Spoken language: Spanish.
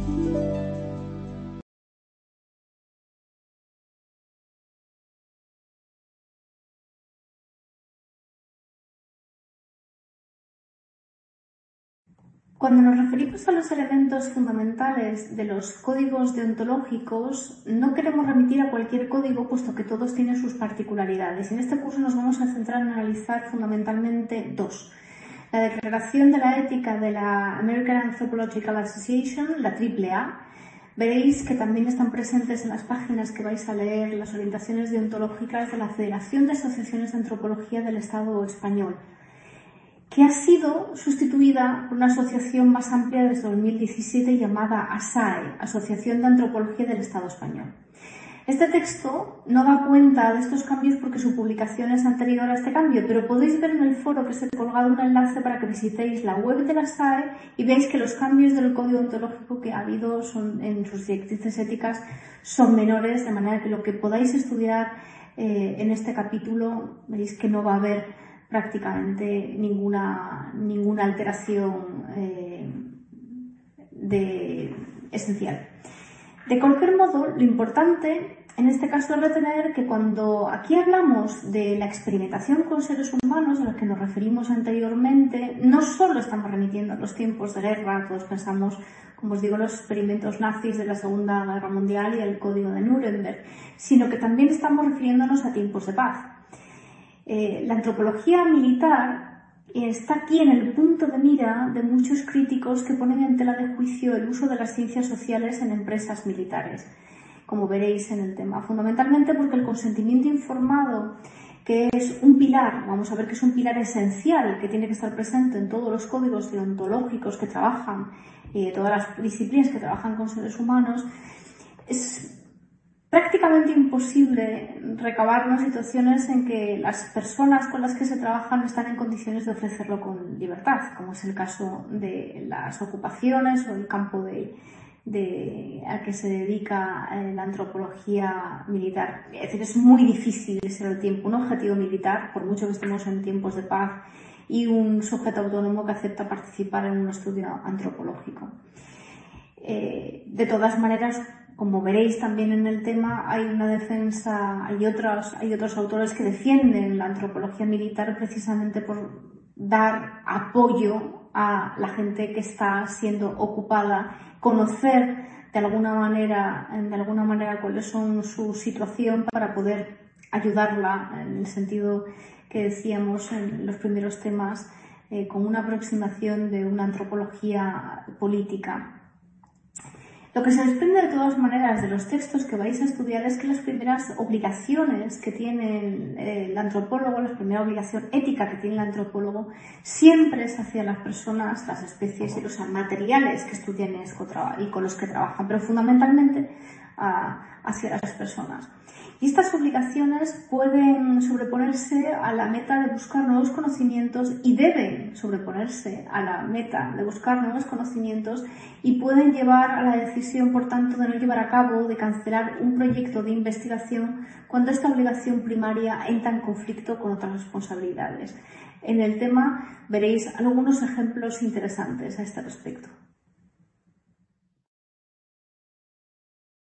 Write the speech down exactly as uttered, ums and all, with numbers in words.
Cuando nos referimos a los elementos fundamentales de los códigos deontológicos, no queremos remitir a cualquier código, puesto que todos tienen sus particularidades. En este curso nos vamos a centrar en analizar fundamentalmente dos. La Declaración de la Ética de la American Anthropological Association, la triple A. Veréis que también están presentes en las páginas que vais a leer las orientaciones deontológicas de la Federación de Asociaciones de Antropología del Estado español, que ha sido sustituida por una asociación más amplia desde dos mil diecisiete llamada ASAE, Asociación de Antropología del Estado Español. Este texto no da cuenta de estos cambios porque su publicación es anterior a este cambio, pero podéis ver en el foro que os he colgado un enlace para que visitéis la web de la ASAE y veáis que los cambios del código ontológico que ha habido son, en sus directrices éticas son menores, de manera que lo que podáis estudiar eh, en este capítulo veis que no va a haber prácticamente ninguna, ninguna alteración eh, de, esencial. De cualquier modo, lo importante en este caso es retener que cuando aquí hablamos de la experimentación con seres humanos, a los que nos referimos anteriormente, no solo estamos remitiendo a los tiempos de guerra, todos pensamos, como os digo, los experimentos nazis de la Segunda Guerra Mundial y el Código de Nuremberg, sino que también estamos refiriéndonos a tiempos de paz. Eh, la antropología militar está aquí en el punto de mira de muchos críticos que ponen en tela de juicio el uso de las ciencias sociales en empresas militares, como veréis en el tema, fundamentalmente porque el consentimiento informado, que es un pilar, vamos a ver que es un pilar esencial que tiene que estar presente en todos los códigos deontológicos que trabajan, eh, todas las disciplinas que trabajan con seres humanos, es prácticamente imposible recabarnos situaciones en que las personas con las que se trabaja no están en condiciones de ofrecerlo con libertad, como es el caso de las ocupaciones o el campo de, de, al que se dedica eh, la antropología militar. Es decir, es muy difícil ser el tiempo un objetivo militar, por mucho que estemos en tiempos de paz, y un sujeto autónomo que acepta participar en un estudio antropológico. Eh, de todas maneras, como veréis también en el tema, hay una defensa, hay otros, hay otros autores que defienden la antropología militar precisamente por dar apoyo a la gente que está siendo ocupada, conocer de alguna manera, de alguna manera cuáles son su situación para poder ayudarla en el sentido que decíamos en los primeros temas, eh, con una aproximación de una antropología política. Lo que se desprende de todas maneras de los textos que vais a estudiar es que las primeras obligaciones que tiene el antropólogo, la primera obligación ética que tiene el antropólogo, siempre es hacia las personas, las especies y los materiales que estudian y con los que trabajan, pero fundamentalmente hacia las personas. Y estas obligaciones pueden sobreponerse a la meta de buscar nuevos conocimientos y deben sobreponerse a la meta de buscar nuevos conocimientos y pueden llevar a la decisión, por tanto, de no llevar a cabo, de cancelar un proyecto de investigación cuando esta obligación primaria entra en conflicto con otras responsabilidades. En el tema veréis algunos ejemplos interesantes a este respecto.